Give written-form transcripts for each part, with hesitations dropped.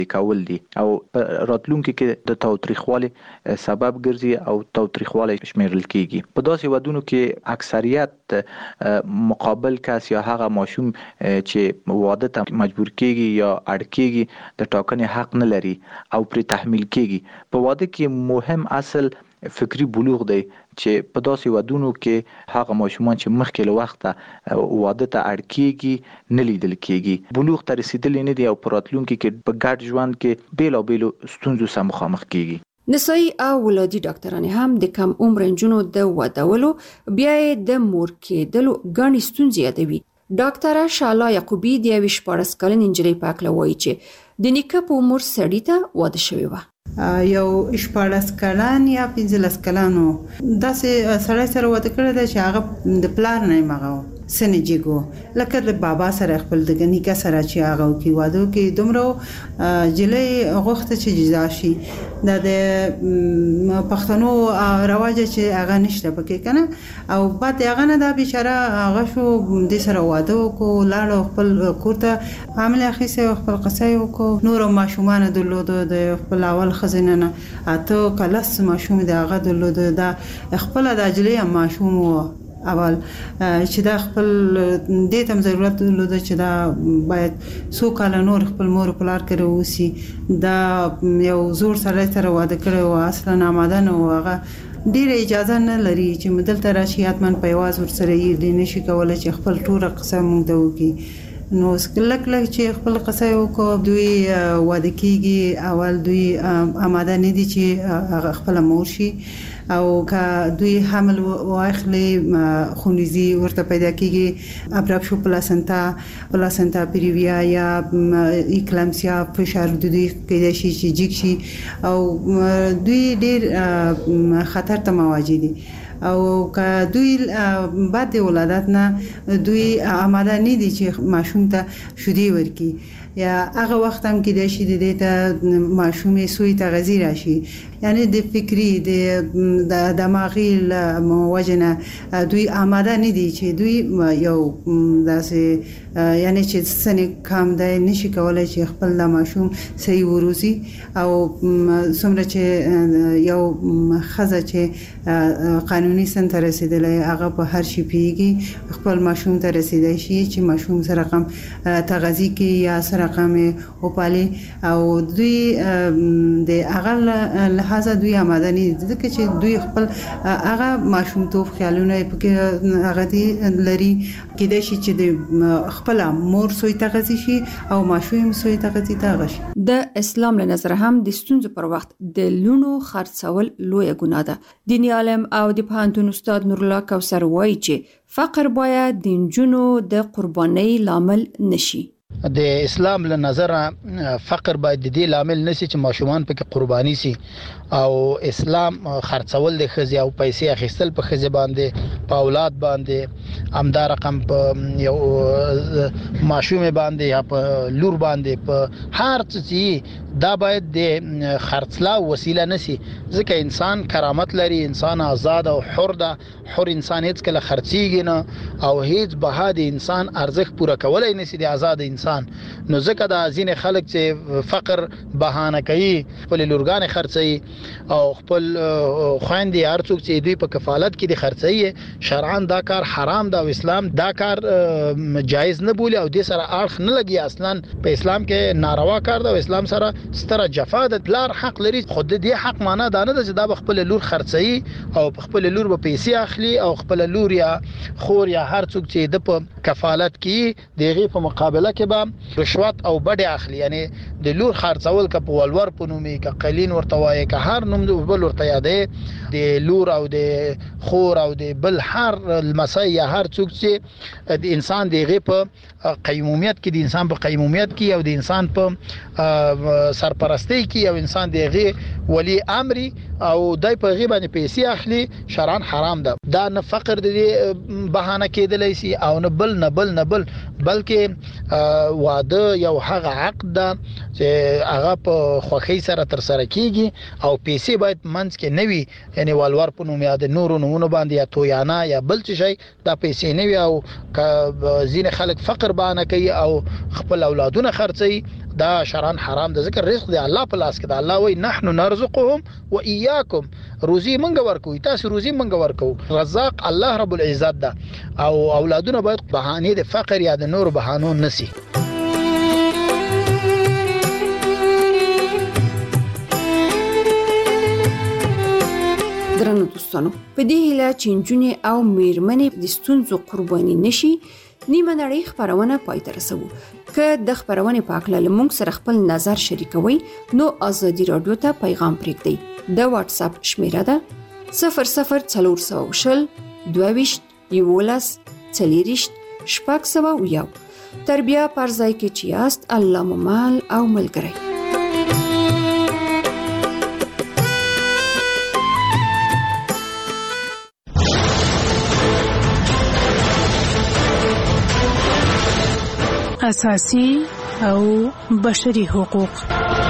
کول دي او راتلونکي کې د تاوتریخوالي سبب ګرځي او تاوتریخوالي شمیرل کیږي. په داسې ودونو کې اکثریت مقابل کس یا هغه ماشوم چې واده ته مجبور کیږي یا اړ کیږي د ټاکنې حق نه لري او پر تحمیل کیږي. په واده کې مهم اصل فکری بلوغ دی چې په داسې ودونو کې هغه ماشومان چې مخکې له وخته واده ته اړ کیږي نه لیدل کیږي. بلوغ ته رسیدلې نه دي او په راتلونکي کې په ګډ ژوند کې بیلابیلو ستونزو سره مخامخ کیږي. نسایي او ولادي ډاکټرانې هم د کم عمر نجونو د ودولو بیا د مور کېدلو غني ستونزې یادوي. ډاکټره شالا یعقوبی د 14 کلن نجلۍ په اړه وایي چې د نیکه په عمر سړی ته واده شوی و. یو 14 کلن یا 15 کلنو داسې سړی سره واده کړی دی چې هغه د پلار نه مغو سنجیګو لکه د بابا سره خپل د نیکه سره چې هغه کې واده کې دومره جلې غوښته چې جدا شي. د پښتنو رواج چې هغه نشته پکې کنه او بعد هغه نه دا بیچاره هغه شو د سره واده کو لاړو خپل کوړه عامل اخیسه خپل قصای کو نور ماشومان دلود د خپل اول خزینه نه اته کلاس ماشوم د هغه دلود دا خپل د اجلې ماشوم اول چې دا خپل دې تم ضرورت درلوده چې دا باید سو کال نور خپل مور پلار کړو وسی. دا یو زور سره سره واده کړو اصلا آماده نه وغه ډیره اجازه نه لري چې مدل تر راشياتمن په واز ور سره یې د نشي کولای چې خپل ټوره قسم مونږ دوکي. نو سکلک چې خپل قصه وکړو دوی واده کیږي اول دوی آماده نه دي چې خپل مور شي او که دوی حمل واخلي خونیزي ورته پیدا کیږي ابراب شو پلاسنتا پیریویا یا اکلامسیا فشار دوی کېدای شي چې جګ شي او دوی ډیر خطر ته مواجه دي او که دوی بعد ولادت نه دوی آماده نه دي چې ماشوم ته شودي ورکي یا هغه وخت هم کې د شي د ته ماشومې سوی تغذیه راشي یعنی د فکری د دماغي موجنه دوی آماده نه دي چې دوی یو داسې یعنی چې سنې کم دی نشي کولای چې خپل د ماشوم صحیح وروزي او څومره چې یو خزه چې قانوني سن ته رسیدلې هغه په هر شي پیږي خپل ماشوم ته رسیدای شي چې ماشوم سره کم تغذیه کې یا رقم او پالي او دوی د اغل لحاظه دوی آماده نه دي ځکه چې دوی خپل هغه ماشوم توپ خیالونه پکې هغه دي لري کېدای شي چې د خپل مور سوی تغذیه شي او ماشوم سوی تغذیه شي. د اسلام له نظر هم د ستونزو پر وخت د لونو خرڅول لوی ګناه ده. دیني عالم او د پوهنتون استاد نور الله کوثر وایي چې فقر باید د نجونو د قربانۍ لامل نشي. د اسلام له نظر فقر باید د دې لامل نشي چې ماشومان پکې قرباني سي او اسلام خرڅول د خزي او پیسې اخیستل په خزي باندې په اولاد باندې همدا رقم په یو ماشوم باندې یا په لور باندې په هر څه دا باید د خرڅلا وسیله نشي ځکه انسان کرامت لري انسان آزاد او حر ده حر انسان هیڅ کله خرڅيږي نه او هیڅ بها د انسان ارزښت پوره کولای نشي د آزاد انسان نو ځکه د ازین خلک چې فقر بهانه کوي خپل لورګان خرڅي او خپل خويندې هرڅوک چې دوی په کفالت کې د خرڅي شرعاً دا کار حرام ده او اسلام دا کار جایز نه بولي او د سره اړخ نه لګي اصلا په اسلام کې ناروا کار ده او اسلام سره ستره جفا ده. پلار حق لري خود دې حق معنا دا نه ده چې دا خپل لور خرڅي او خپل لور په پیسې اخلي او خپل لور یا خور یا هرڅوک چې د په کفالت کې دغه په مقابله کې به رشوت او بډې اخلي یعنی د لور خرڅول ک په ولور په نومي ک قلین ورته وایي ک هر نوم د بل ورته یادې د لور او د خور او د بل هر المسای یا هر څوک چې د انسان دغه په قیمومیت کې د انسان په قیمومیت کې او د انسان په سرپرستی کې او انسان دغه ولی امر او دای په غیبه نه پیسې اخلي شرعاً حرام ده. دا نه فقر د بهانه کېدلی سي او نه بل بلکې واده یو هغه عقد ده چې هغه په خوخي سره تر سره کیږي او پیسې باید منځ کې نوي یعنی والور په نوم یا د نورو نمونه باندې یا تویانا یا بل څه شي دا پیسې نوي او زین خلک فقر باندې کوي او خپل اولادونه خرڅي دا شران حرام د ذکر رزق دی الله په لاس کې دا الله وای نحنو نرزقهم و اياكم روزي منګ ورکو تاسو روزي منګ ورکو رزاق الله رب العزت دا او اولادونه باید بهانه د فقر یا د نور بهانو نسی. درنو دوستانو په دې هیله چې نجونې او میرمنې د ستونزو قرباني نشي نیمه نړۍ خبرونه پای ته رسوو. که د خبرونې په اړه له موږ سره خپل نظر شریکوي نو ازادي رادیو ته پیغام پرېږدئ. د واتس اپ شمیره ده 00420 22 11 40 تر بیا پر ځای کې چې یاست الله مو مال او ملګری. اساسي او بشري حقوق.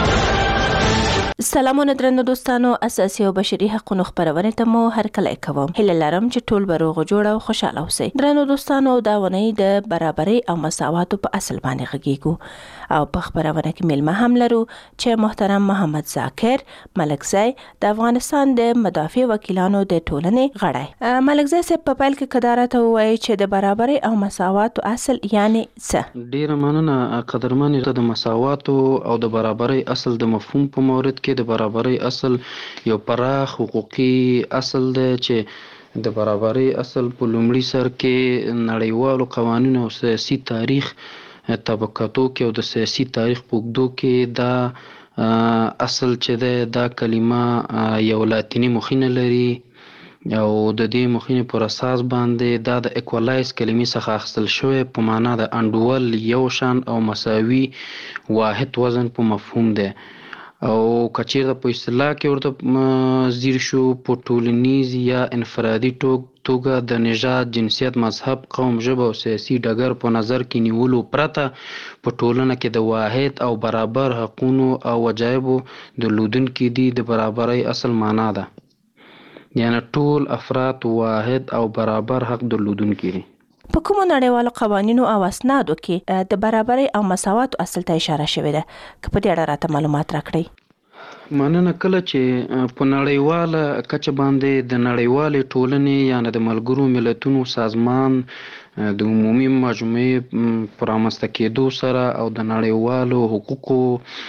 سلامونه درنو دوستانو، اساسي او بشري حقوقو خبرونه ته مو هر کله کوم. هله لرم چې ټول بروغ جوړ او خوشاله اوسئ. درنو دوستانو، دا ونې د برابرۍ او مساواتو په اصل باندې غږیږو او په خبرونه کې ملما هم لرو چې محترم محمد ذاکر ملکزی د افغانستان د مدافع وکیلانو د ټولنې غړی. ملکزی صاحب په پیل کې قدرته وایي چې د برابرۍ او مساواتو اصل یعنی څه؟ ډیره مننه قدرمن. د مساواتو او د برابرۍ اصل د مفهوم په مورد کې د برابرۍ اصل یو پراخ حقوقي اصل دی چې د برابرۍ اصل په لومړي سر کې نړیوالو قوانینو او سیاسي تاریخ طبقاتو کې او د سیاسي تاریخ په اوږدو کې دا اصل چې دی دا کلمه یو لاتینی مخینه لري او د دې مخینې پر اساس باندې دا د اکوالایز کلمې څخه اخیستل شوی په معنا د انډول یو شان او مساوي واحد وزن په مفهوم دی. او کچیرته په اصطلاح کې ورته زیر شو په ټولنیز یا انفرادي توګه د نژاد، جنسیت، مذهب، قوم، ژبه او سیاسي ډګر په نظر کې نیولو پرته په ټولنه کې د واحد او برابر حقونو او وجایبو درلودونکي دي د برابرۍ اصل معنا ده. یعنی ټول افراد واحد او برابر حق درلودونکي دي. په کومو نړیوالو قوانینو او اسنادو کې د برابرۍ او مساواتو اصل ته اشاره شوې ده؟ که په دې اړه راته معلومات راکړئ. مننه. کله چې په نړیواله کچه باندې د نړیوالې ټولنې یعنی د ملګرو ملتونو سازمان د عمومي مجموعې په رامنځته کېدو سره او د نړیوالو حقوقو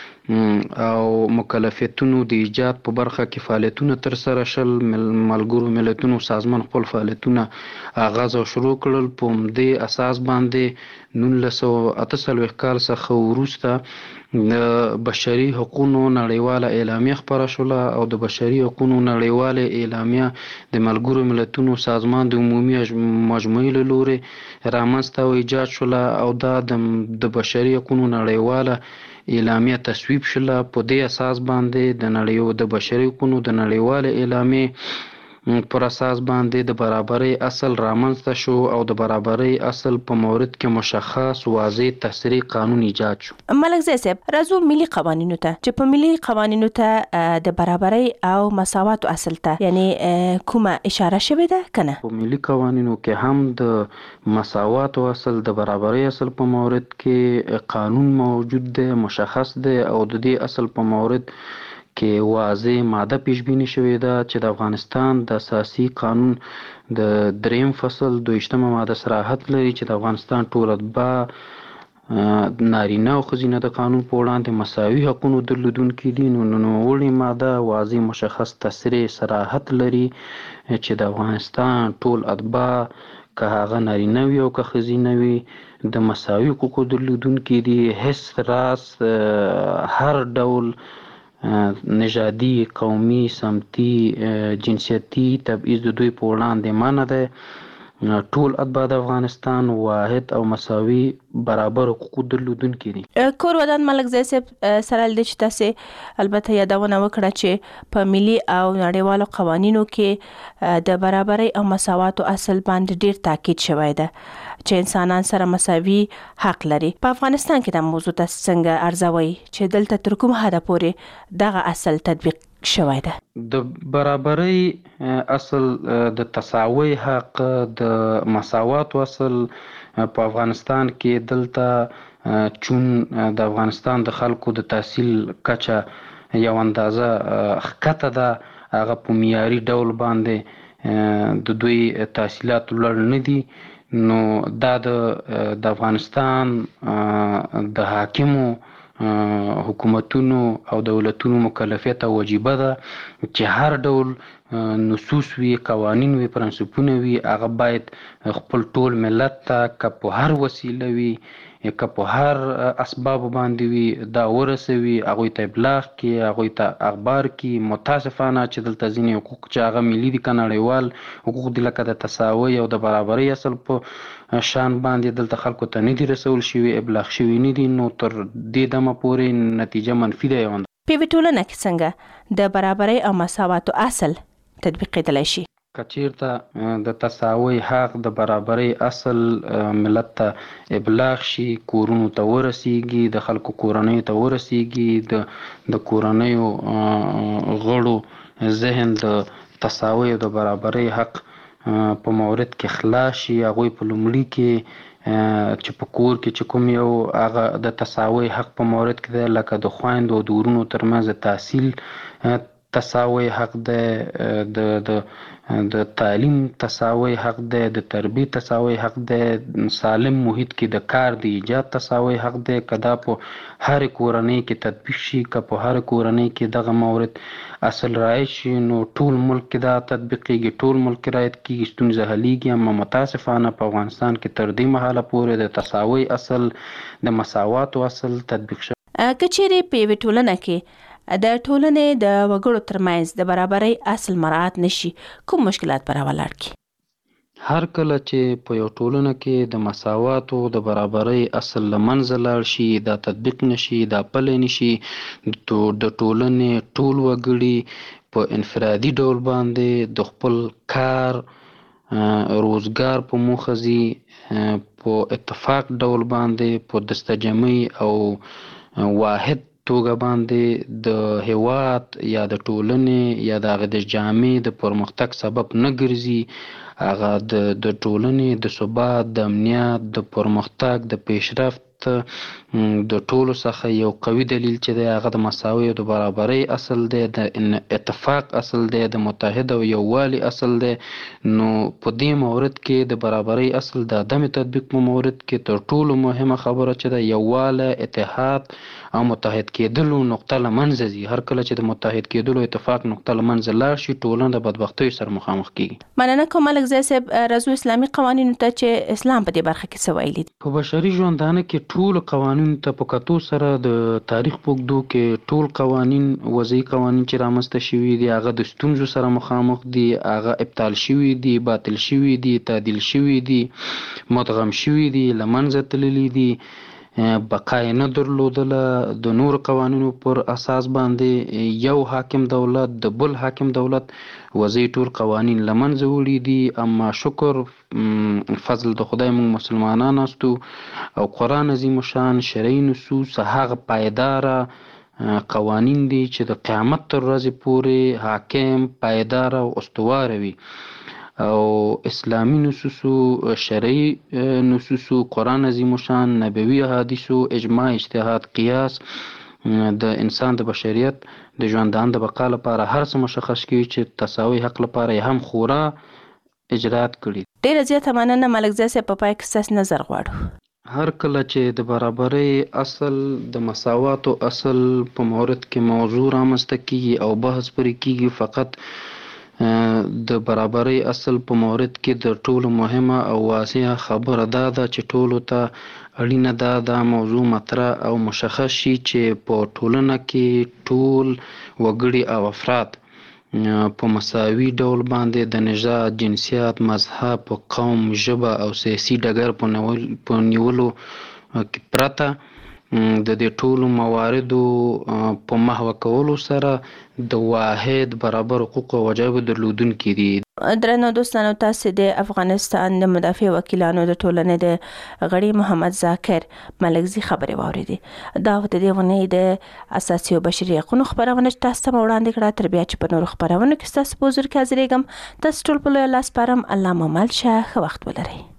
او مکلفیتونو د ایجاد په برخه کې فعالیتونه تر سره شل، ملګرو ملتونو سازمان خپل فعالیتونه آغاز او شروع کړل. په همدې اساس باندې 1948 کال څخه وروسته د بشري حقوقو نړیواله اعلامیه خپره شوله او د بشري حقوقو نړیواله اعلامیه د ملګرو ملتونو سازمان د عمومي مجموعې له لورې رامنځته او ایجاد شوله او دا د بشري حقوقو نړیواله اعلامیه تصویب شوله. په دې اساس باندې د بشري حقوقو د نړیواله اعلامیه پر اساس باندې د برابرۍ اصل رامنځته شو او د برابرۍ اصل په مورد کې مشخص واضح تصریح قانون ایجاد شو. ملکزی صاحب، راځو ملي قوانینو ته چې په ملي قوانینو ته د برابرۍ او مساواتو اصل ته یعنی کومه اشاره شوې ده کنه؟ په ملي قوانینو کې هم د مساواتو اصل د برابرۍ اصل په مورد کې قانون موجود دی، مشخص دی او د دې اصل په مورد کې واضح ماده پیش بینی شوې ده چې د افغانستان د اساسي قانون د 3 فصل 22 ماده صراحت لري چې د افغانستان ټول اتباع نارینه او ښځینه د قانون په وړاندې مساوي حقونو درلودونکي دي. نو نوموړې ماده واضح مشخص تصریح صراحت لري چې د افغانستان ټول اتباع که هغه نارینه وي او که ښځینه وي د مساوي حقوقو درلودونکي دي. هیڅ راز هر ډول نژادي، قومي، سمتي، جنسیتي تبعیض د دوی په وړاندې منع ده. ټول اتباع د افغانستان واحد او مساوي برابر حقوق درلودونکي دي. کور ودان ملکزی صاحب سره د چې تاسې البته یادونه وکړه چې په ملي او نړیوالو قوانینو کې د برابرۍ او مساواتو اصل باندې ډیر تاکید شوی ده چې انسانان سره مساوي حق لري. په افغانستان کې د موضوع تاسو څنګه ارزوي چې دلته تر کوم حده پورې دغه اصل تطبیق شوی ده؟ د برابرۍ اصل، د تساوي حق، د مساواتو اصل په افغانستان کې دلته چون د افغانستان د خلکو د تحصیل کچه یو اندازه ښکته ده، هغه په معیاري ډول باندې د دوی تحصیلات لوړ نه دي. نو دا د افغانستان د حاکمو حکومتونو او دولتونو مکلفیت او وجیبه ده چې هر ډول نصوص وي، قوانین وي، پرنسپونه وي، هغه باید خپل ټول ملت ته که په هر وسیله وي که په هر اسباب باندې وي دا ورسوي، هغوی ته ابلاغ کړي، هغوی ته اخبار کړي. متاسفانه چې دلته ځینې حقوق چې هغه ملي دي که نړیوال حقوق دي لکه د تساوي او د برابرۍ اصل په شان باندې دلته خلکو ته نه دي رسول شوي، ابلاغ شوي نه دي. نو تر دې دمه پورې نتیجه منفي ده. په یوه ټولنه کې څنګه د برابرۍ او مساواتو اصل تطبیقېدلی شي؟ که چیرته د تساوي حق د برابرۍ اصل ملت ته ابلاغ شي، کورونو ته ورسیږي، د خلکو کورنیو ته ورسیږي، د کورنیو غړو ذهن د تساوي او د برابرۍ حق په مورد کې خلاص شي. هغوی په لومړي کې چې په کور کې چې کوم یو هغه د تساوي حق په مورد کې دی، لکه د خویندو او د ورونو ترمنځ د تحصیل تساوي حق دی، د تعلیم تساوي حق دی، د تربیې تساوي حق دی، سالم محیط کې د کار د ایجاد تساوي حق دی. که دا په هر کورنۍ کې تطبیق شي، که په هر کورنۍ کې دغه مورد اصل رعایت شي، نو ټول ملک کې دا تطبیقېږي، ټول ملک کې رعایت کېږي، ستونزه حلیږي. اما متاسفانه په افغانستان کې تر دې مهاله پورې د تساوي اصل، د مساواتو اصل تطبیق شوی. که چیرې په یوې ټولنه کې د ټولنې د وګړو ترمنځ د برابرۍ اصل مراعات نشي، کوم مشکلات به راولاړ کړي؟ هر کله چې په یو ټولنه کې د مساواتو د برابرۍ اصل له منځه لاړ شي، دا تطبیق نشي، دا پلی نشي، د ټولنې ټول وګړي په انفرادي ډول باندې د خپل کار روزګار په موخه ځي، په اتفاق ډول باندې په دستجمعي او واحد توګه باندې د هیواد یا د ټولنې یا د هغه د جامعې د پرمختګ سبب نه ګرځي. هغه د ټولنې د ثبات، د امنیت، د پرمختګ، د پیشرفت د ټولو څخه یو قوي دلیل چې دی هغه د مساوي او د برابرۍ اصل دی، د اتفاق اصل دی، د متحد او یووالي اصل دی. نو په دې مورد کې د برابرۍ اصل د عدم تطبیق په مورد کې تر ټولو مهمه خبره چې ده یووالی، اتحاد او متحد کېدلو نقطه له منځه ځي. هر کله چې د متحد کېدلو اتفاق نقطه له منځه لاړ شي، ټولنه د بدبختیو سره مخامخ کېږي. مننه کوم ملک ځای صاحب. راځو اسلامي قوانینو ته چې اسلام په دې برخه کې څه ویلي دي. په بشري ژوندانه کې ټول قوانینو ته په کتو سره د تاریخ په اوږدو کې ټول قوانین، وضعي قوانین چې رامنځته شوي دي هغه د ستونزو سره مخامخ دي، هغه ابطال شوي دي، باطل شوي دي، تعدیل شوي دي، مدغم شوي دي، له منځه تللي دي، بقا یې نه درلودله. د نور قوانینو پر اساس باندې یو حاکم دولت د بل حاکم دولت وضعي ټول قوانین له منځه وړي دي. اما شکر فضل د خدای موږ مسلمانان استو او قرآن عظیم شان شرعي نصوص هغه پایداره قوانین دي چې د قیامت تر ورځې پورې حاکم، پایداره او استواره وي. او اسلامی نصوصو، شرعي نصوصو، قرآن عظیم شان، نبوي احادیثو، اجماع، اجتهاد، قیاس د انسان د بشریت د ژوندانه د بقا لپاره هر څه مشخص کوي چې تساوي حق لپاره یې هم خورا اجرات کړي. ډیره زیاته مننه ملک ځای صاحب. په پای کې ستاسو نظر غواړو. هر کله چې د برابرۍ اصل، د مساواتو اصل په مورد کې موضوع رامنځته کیږي او بحث پرې کیږي، فقط د برابرۍ اصل په مورد کې د ټولو مهمه او واضحه خبره دا ده چې ټولو ته اړینه ده دا موضوع مطرح او مشخص شي چې په ټولنه کې ټول وګړي او افراد په مساوي ډول باندې د نژاد، جنسیت، مذهب، قوم، ژبه او سیاسي ډګر په نیولو کې پرته د دې ټولو مواردو په محوه کولو سره د واحد برابر حقوق او وجایبو درلودونکي دي. درنو دوستانو، تاسو د افغانستان د مدافع وکیلانو د ټولنې د غړي محمد ذاکر ملکزي خبرې واورېدې. دا د دې ونې د اساسي او بشري حقوقو خبرونه تاسو ته وړاندې کړه. تر بیا چې په نورو خبرونو کې تاسو په حضور کې حاضرېږم، تاسو ټول په لوی الله سپارم. الله مو مل شه. ښه وخت ولرئ.